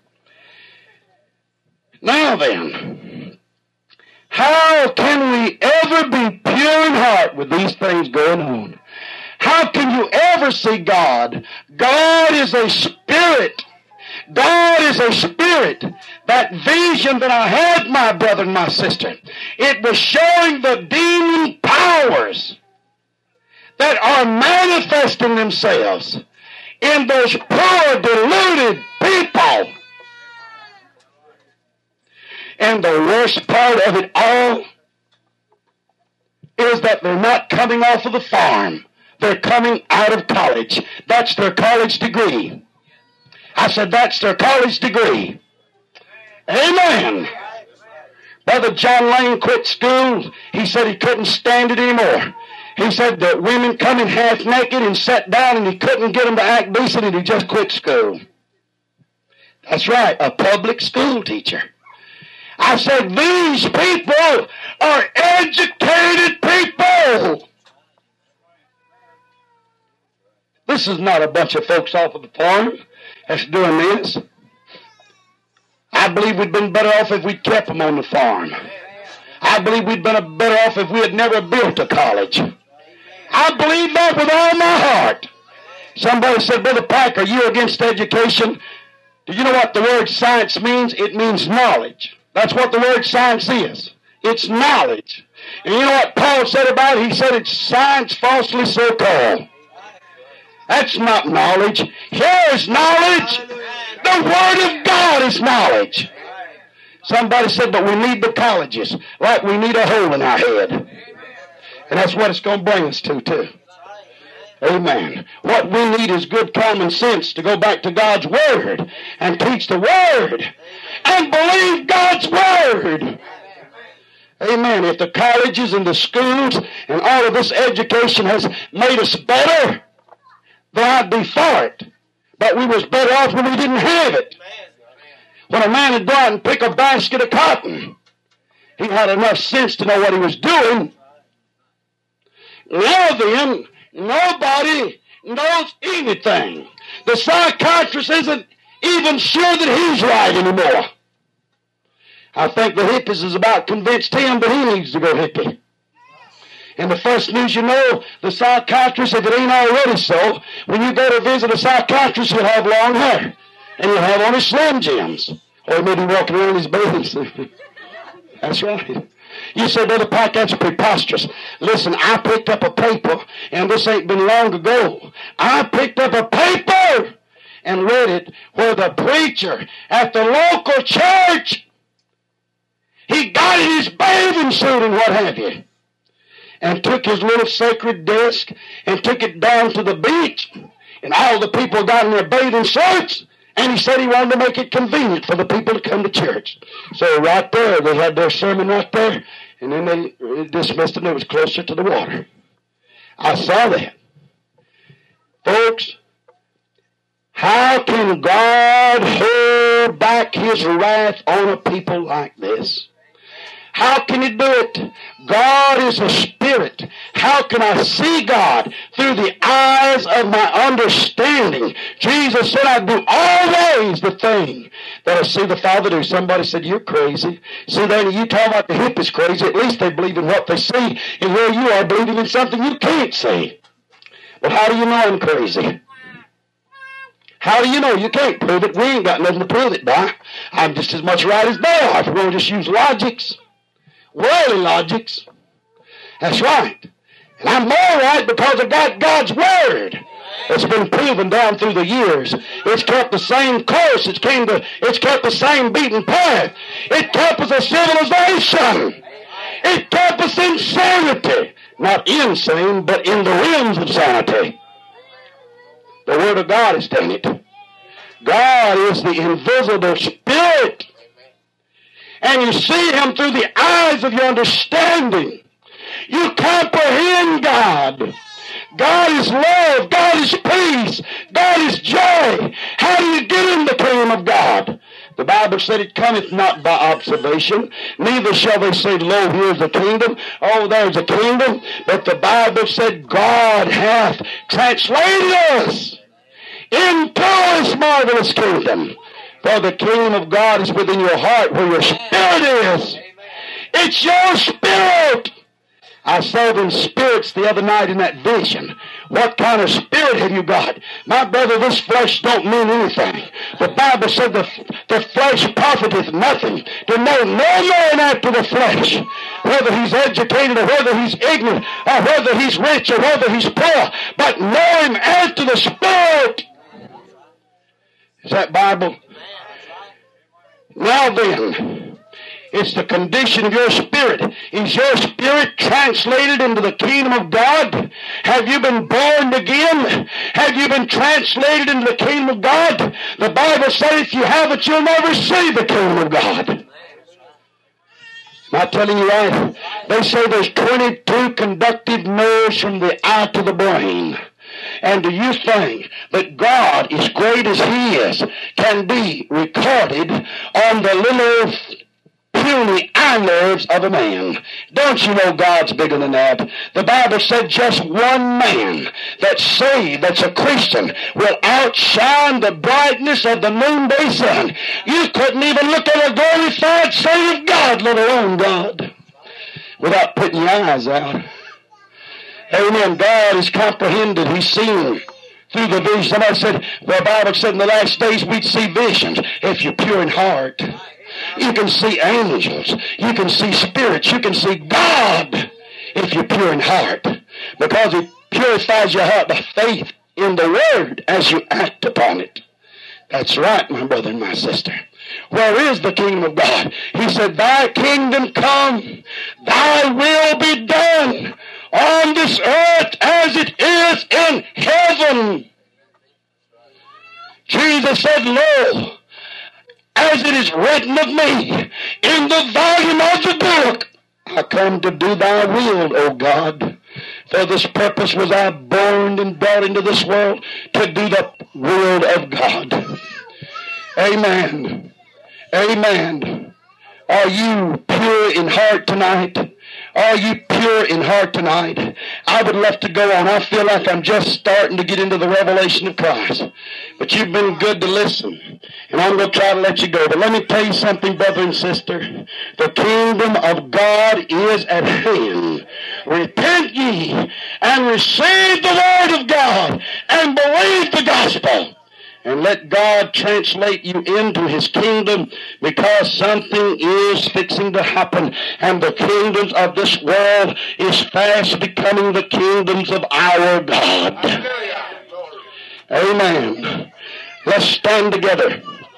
Now then, how can we ever be pure in heart with these things going on? How can you ever see God? God is a spirit. God is a spirit. That vision that I had, my brother and my sister, it was showing the demon powers that are manifesting themselves in those poor, deluded people. And the worst part of it all is that they're not coming off of the farm. They're coming out of college. That's their college degree. I said, that's their college degree. Amen. Brother John Lane quit school. He said he couldn't stand it anymore. He said that women come in half naked and sat down and he couldn't get them to act decent and he just quit school. That's right, a public school teacher. I said, these people are educated people. This is not a bunch of folks off of the farm that's doing this. I believe we'd been better off if we'd kept them on the farm. I believe we'd been better off if we had never built a college. I believe that with all my heart. Somebody said, Brother Pike, are you against education? Do you know what the word science means? It means knowledge. That's what the word science is. It's knowledge. And you know what Paul said about it? He said it's science falsely so called. That's not knowledge. Here is knowledge. The Word of God is knowledge. Somebody said, but we need the colleges like we need a hole in our head. And that's what it's going to bring us to, too. Amen. What we need is good common sense to go back to God's Word and teach the Word and believe God's Word. Amen. If the colleges and the schools and all of this education has made us better, then I'd be for it. But we was better off when we didn't have it. When a man would go out and pick a basket of cotton, he had enough sense to know what he was doing. Now then, nobody knows anything. The psychiatrist isn't even sure that he's right anymore. I think the hippies is about convinced him that he needs to go hippie. And the first news you know, the psychiatrist, if it ain't already so, when you go to visit a psychiatrist, he'll have long hair. And he'll have on his Slim Jims. Or he may be walking around in his bathing suit. That's right. You say, Brother Pike, that's preposterous. Listen, I picked up a paper, and this ain't been long ago. I picked up a paper and read it where the preacher at the local church, he got in his bathing suit and what have you, and took his little sacred desk and took it down to the beach, and all the people got in their bathing suits, and he said he wanted to make it convenient for the people to come to church. So right there, they had their sermon right there, and then they dismissed it, and it was closer to the water. I saw that. Folks, how can God hold back his wrath on a people like this? How can he do it? God is a spirit. How can I see God? Through the eyes of my understanding. Jesus said, I do always the thing that I see the Father do. Somebody said, you're crazy. See, then you talk about the hip is crazy. At least they believe in what they see. And here you are believing in something you can't see. But how do you know I'm crazy? How do you know? You can't prove it. We ain't got nothing to prove it by. I'm just as much right as they are if we're going to just use logics. Worldly logics. That's right. And I'm more right because I got God's Word. It's been proven down through the years. It's kept the same course. It's, came to, it's kept the same beaten path. It kept us a civilization. It kept us in sanity. Not insane, but in the realms of sanity. The Word of God has done it. God is the invisible Spirit. And you see Him through the eyes of your understanding. You comprehend God. God is love. God is peace. God is joy. How do you get in the kingdom of God? The Bible said it cometh not by observation, neither shall they say, lo, here's the kingdom, oh, there's a kingdom. But the Bible said God hath translated us into His marvelous kingdom. For the kingdom of God is within your heart, where your spirit is. It's your spirit. I saw them spirits the other night in that vision. What kind of spirit have you got? My brother, this flesh don't mean anything. The Bible said the, the flesh profiteth nothing. To know no man after the flesh, whether he's educated or whether he's ignorant or whether he's rich or whether he's poor, but know him after the Spirit. Is that Bible? Now then, it's the condition of your spirit. Is your spirit translated into the kingdom of God? Have you been born again? Have you been translated into the kingdom of God? The Bible says if you haven't, you'll never see the kingdom of God. Am I telling you right? They say there's twenty-two conductive nerves from the eye to the brain. And do you think that God, as great as He is, can be recorded on the little puny eye nerves of a man? Don't you know God's bigger than that? The Bible said just one man that's saved, that's a Christian, will outshine the brightness of the noonday sun. You couldn't even look at a glorified Son of God, let alone God, without putting your eyes out. Amen. God is comprehended. He's seen through the vision. Somebody said, the Bible said in the last days we'd see visions if you're pure in heart. You can see angels. You can see spirits. You can see God if you're pure in heart. Because He purifies your heart by faith in the Word as you act upon it. That's right, my brother and my sister. Where is the kingdom of God? He said, thy kingdom come, thy will be done on this earth as it is in heaven. Jesus said, lo, as it is written of me in the volume of the book, I come to do thy will, O God. For this purpose was I born and brought into this world, to do the will of God. Amen. Amen. Are you pure in heart tonight? Are you pure in heart tonight? I would love to go on. I feel like I'm just starting to get into the revelation of Christ. But you've been good to listen. And I'm going to try to let you go. But let me tell you something, brother and sister. The kingdom of God is at hand. Repent ye and receive the word of God and believe the gospel. and let God translate you into His kingdom, because something is fixing to happen, and the kingdoms of this world is fast becoming the kingdoms of our God. Amen. Let's stand together.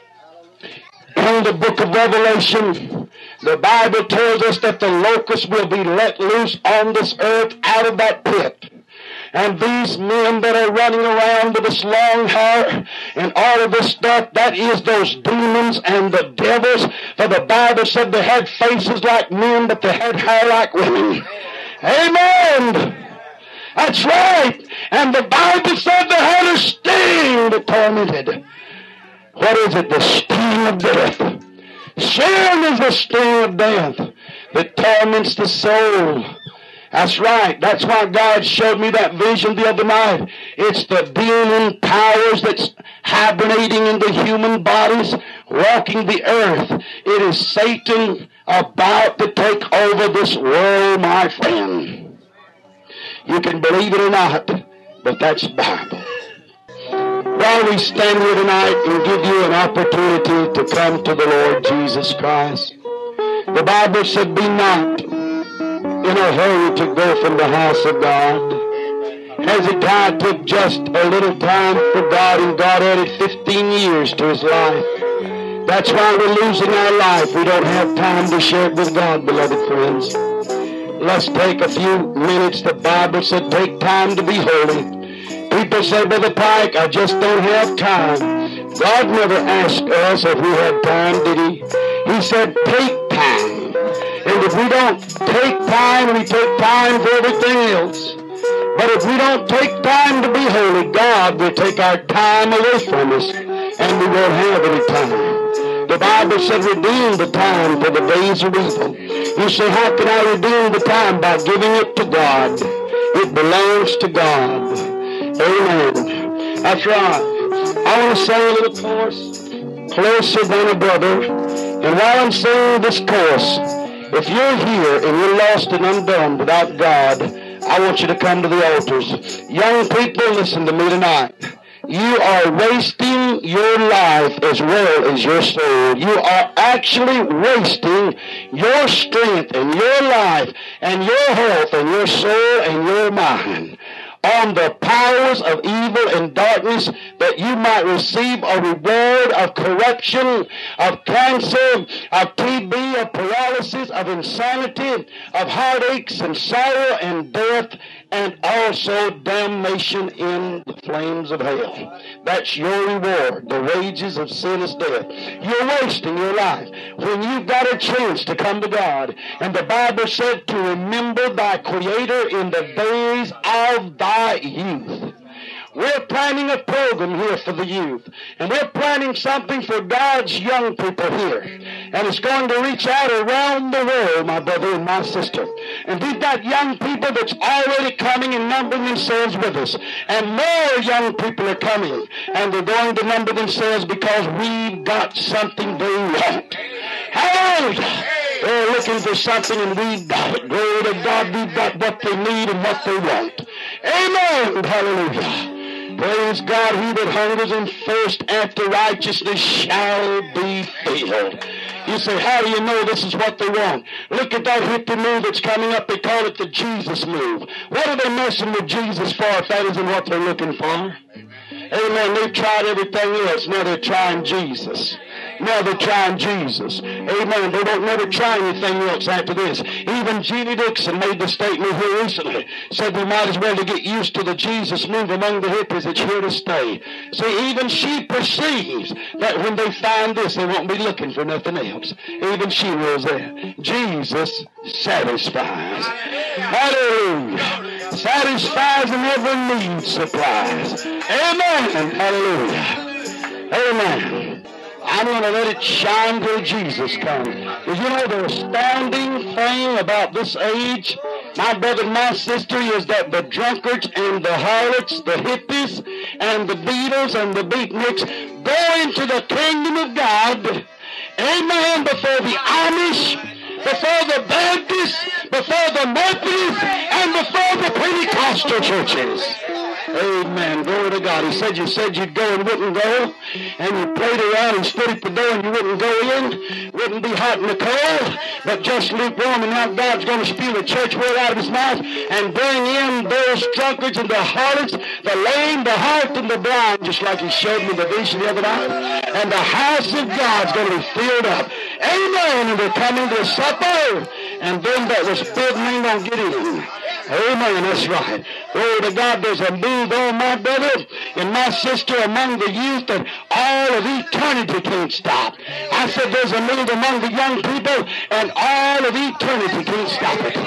In the book of Revelation, the Bible tells us that the locusts will be let loose on this earth out of that pit. And these men that are running around with this long hair and all of this stuff, that is those demons and the devils. For the Bible said they had faces like men, but they had hair like women. Amen. That's right. And the Bible said they had a sting that tormented. What is it? The sting of death. Sin is the sting of death that torments the soul. That's right. That's why God showed me that vision the other night. It's the demon powers that's hibernating in the human bodies, walking the earth. It is Satan about to take over this world, my friend. You can believe it or not, but that's Bible. While we stand here tonight and give you an opportunity to come to the Lord Jesus Christ, the Bible said, be not in a hurry to go from the house of God. Hezekiah took just a little time for God, and God added fifteen years to his life. That's why we're losing our life. We don't have time to share it with God, beloved friends. Let's take a few minutes. The Bible said, take time to be holy. People say, Brother Pike, I just don't have time. God never asked us if we had time, did He? He said, take time. And if we don't take time, we take time for everything else. But if we don't take time to be holy, God will take our time away from us, and we won't have any time. The Bible said, redeem the time for the days of evil. You say, how can I redeem the time? By giving it to God. It belongs to God. Amen. That's right. I want to sing a little chorus, Closer Than a Brother. And while I'm singing this chorus, if you're here and you're lost and undone without God, I want you to come to the altars. Young people, listen to me tonight. You are wasting your life as well as your soul. You are actually wasting your strength and your life and your health and your soul and your mind on the powers of evil and darkness, that you might receive a reward of corruption, of cancer, of T B, of paralysis, of insanity, of heartaches and sorrow and death, and also damnation in the flames of hell. That's your reward. The wages of sin is death. You're wasting your life when you've got a chance to come to God. And the Bible said to remember thy Creator in the days of thy youth. We're planning a program here for the youth, and we're planning something for God's young people here, and it's going to reach out around the world, my brother and my sister. And we've got young people that's already coming and numbering themselves with us, and more young people are coming, and they're going to number themselves because we've got something they want. Hallelujah! They're looking for something, and we've got it. Glory to God, we've got what they need and what they want. Amen! Hallelujah! Praise God, he that hungers and thirsts after righteousness shall be filled. You say, how do you know this is what they want? Look at that hippie move that's coming up. They call it the Jesus move. What are they messing with Jesus for if that isn't what they're looking for? Amen. They've tried everything else. Now they're trying Jesus. Now they're trying Jesus. Amen. They don't never try anything else after this. Even Jeannie Dixon made the statement here recently. Said we might as well to get used to the Jesus move among the hippies. It's here to stay. See, even she perceives that when they find this, they won't be looking for nothing else. Even she knows that. Jesus satisfies. Hallelujah. Satisfies and every need supplies. Amen. Hallelujah. Amen. I'm going to let it shine till Jesus comes. Because you know the astounding thing about this age, my brother and my sister, is that the drunkards and the harlots, the hippies and the Beatles and the beatniks go into the kingdom of God, amen, before the Amish, before the Baptists, before the Methodists, and before the Pentecostal churches. Amen. Glory to God. He said you said you'd go and wouldn't go, and you prayed around and stood at the door and you wouldn't go in, wouldn't be hot in the cold, but just lukewarm. And now God's going to spew the church word out of his mouth and bring in those drunkards and the harlots, the lame, the halt, and the blind, just like he showed me the vision the other night. And the house of God's going to be filled up. Amen. And they're coming to supper, and them that was bidden ain't going to get in. Amen. That's right. Glory to God. There's a move on, my brother and my sister, among the youth that all of eternity can't stop. I said there's a move among the young people, and all of eternity can't stop it.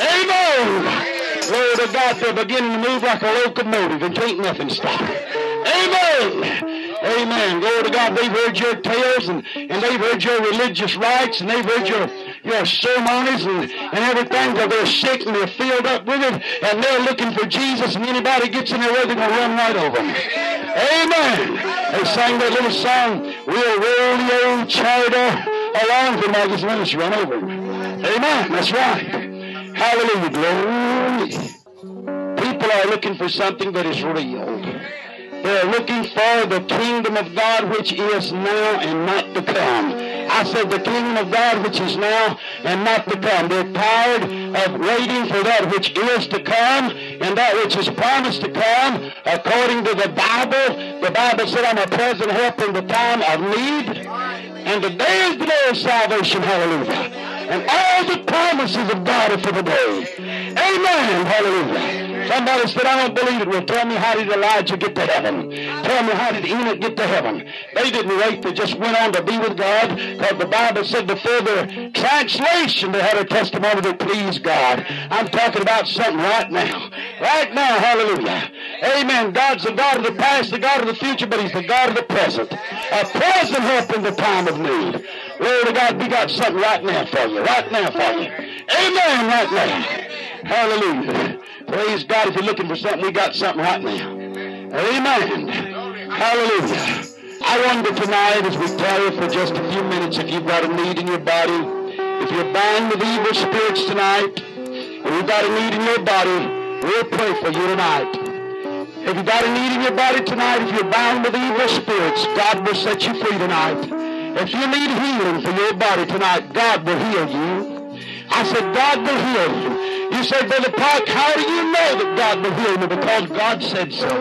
Amen. Glory to God. They're beginning to move like a locomotive, and can't nothing stop it. Amen. Amen. Glory to God. They've heard your tales, and, and they've heard your religious rites, and they've heard your, your ceremonies and, and everything, but they're sick and they're filled up with it, and they're looking for Jesus, and anybody gets in their way, they're going to run right over them. Amen. They sang that little song, we'll roll the old chariot along for Maggie's ministry, run over him. Amen. That's right. Hallelujah. Glory. People are looking for something that is real. They're looking for the kingdom of God which is now and not to come. I said the kingdom of God which is now and not to come. They're tired of waiting for that which is to come and that which is promised to come. According to the Bible, the Bible said, I'm a present help in the time of need. And today is the day of salvation. Hallelujah. And all the promises of God are for the day. Amen. Hallelujah. Somebody said, I don't believe it. Well, tell me, how did Elijah get to heaven? Tell me, how did Enoch get to heaven? They didn't wait. They just went on to be with God, because the Bible said before their translation they had a testimony that pleased God. I'm talking about something right now. Right now, hallelujah. Amen. God's the God of the past, the God of the future, but he's the God of the present. A present help in the time of need. Glory to God, we got something right now for you. Right now for you. Amen. Right now. Hallelujah. Praise God. If you're looking for something, we got something right now. Amen. Hallelujah. I wonder tonight, as we tarry for just a few minutes, if you've got a need in your body, if you're bound with evil spirits tonight, and you've got a need in your body, we'll pray for you tonight. If you've got a need in your body tonight, if you're bound with evil spirits, God will set you free tonight. If you need healing for your body tonight, God will heal you. I said, God will heal you. You say, Brother Park, how do you know that God will heal me? Because God said so.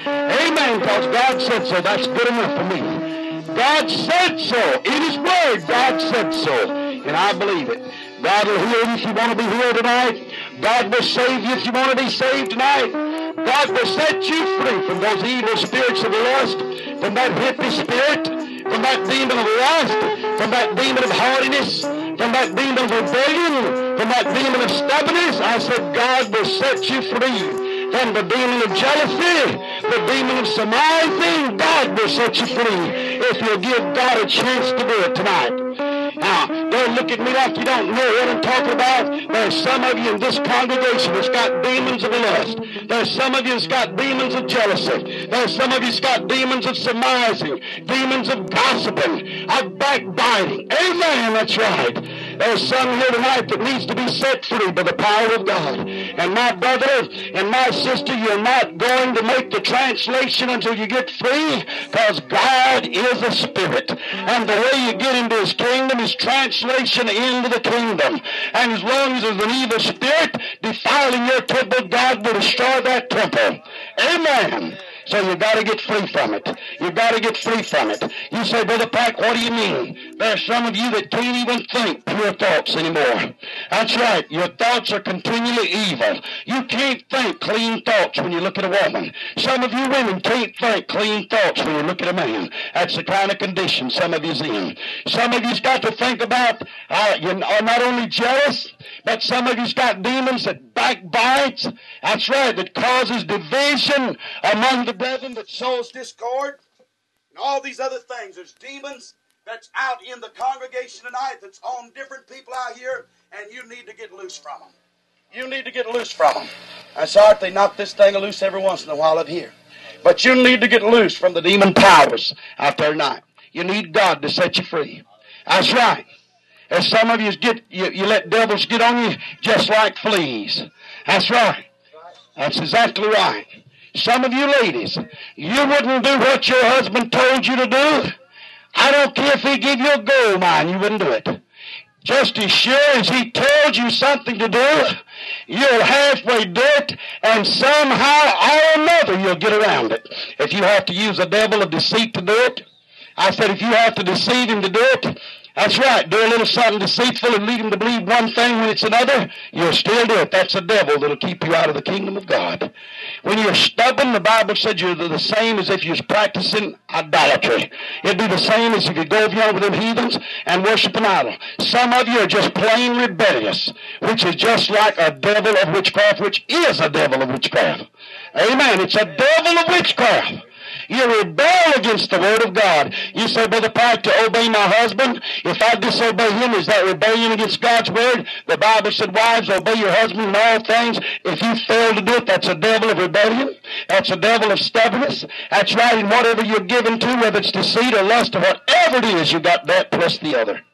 Amen. Because God said so. That's good enough for me. God said so. In his word, God said so. And I believe it. God will heal you if you want to be healed tonight. God will save you if you want to be saved tonight. God will set you free from those evil spirits of lust, from that hippie spirit, from that demon of lust, from that demon of haughtiness, from that demon of rebellion, from that demon of stubbornness. I said God will set you free from the demon of jealousy, the demon of surmising. God will set you free if you'll give God a chance to do it tonight. Now, don't look at me like you don't know what I'm talking about. There's some of you in this congregation that's got demons of lust. There's some of you that's got demons of jealousy. There's some of you that's got demons of surmising, demons of gossiping, of backbiting. Amen, that's right. There's some here tonight that needs to be set free by the power of God. And my brother and my sister, you're not going to make the translation until you get free, because God is a spirit. And the way you get into his kingdom is translation into the kingdom. And as long as there's an evil spirit defiling your temple, God will destroy that temple. Amen. So you got to get free from it. You got to get free from it. You say, Brother Pack, what do you mean? There's some of you that can't even think pure thoughts anymore. That's right. Your thoughts are continually evil. You can't think clean thoughts when you look at a woman. Some of you women can't think clean thoughts when you look at a man. That's the kind of condition some of you's in. Some of you's got to think about, uh, you are not only jealous, but some of you's got demons that backbites. That's right, that causes division among the brethren, that sows discord, and all these other things. There's demons that's out in the congregation tonight, that's on different people out here, and you need to get loose from them. You need to get loose from them. I'm sorry if they knock this thing loose every once in a while up here. But you need to get loose from the demon powers out there tonight. You need God to set you free. That's right. As some of you get, you, you let devils get on you just like fleas. That's right. That's exactly right. Some of you ladies, you wouldn't do what your husband told you to do. I don't care if he give you a gold mine, you wouldn't do it. Just as sure as he told you something to do, you'll halfway do it, and somehow or another you'll get around it. If you have to use a devil of deceit to do it, I said if you have to deceive him to do it, that's right. Do a little something deceitful and lead him to believe one thing when it's another, you'll still do it. That's a devil that'll keep you out of the kingdom of God. When you're stubborn, the Bible said you're the same as if you're practicing idolatry. It'd be the same as if you go beyond with them heathens and worship an idol. Some of you are just plain rebellious, which is just like a devil of witchcraft, which is a devil of witchcraft. Amen. It's a devil of witchcraft. You rebel against the word of God. You say, Brother Pike, to obey my husband, if I disobey him, is that rebellion against God's word? The Bible said, wives, obey your husband in all things. If you fail to do it, that's a devil of rebellion. That's a devil of stubbornness. That's right, in whatever you're given to, whether it's deceit or lust or whatever it is, you got that plus the other.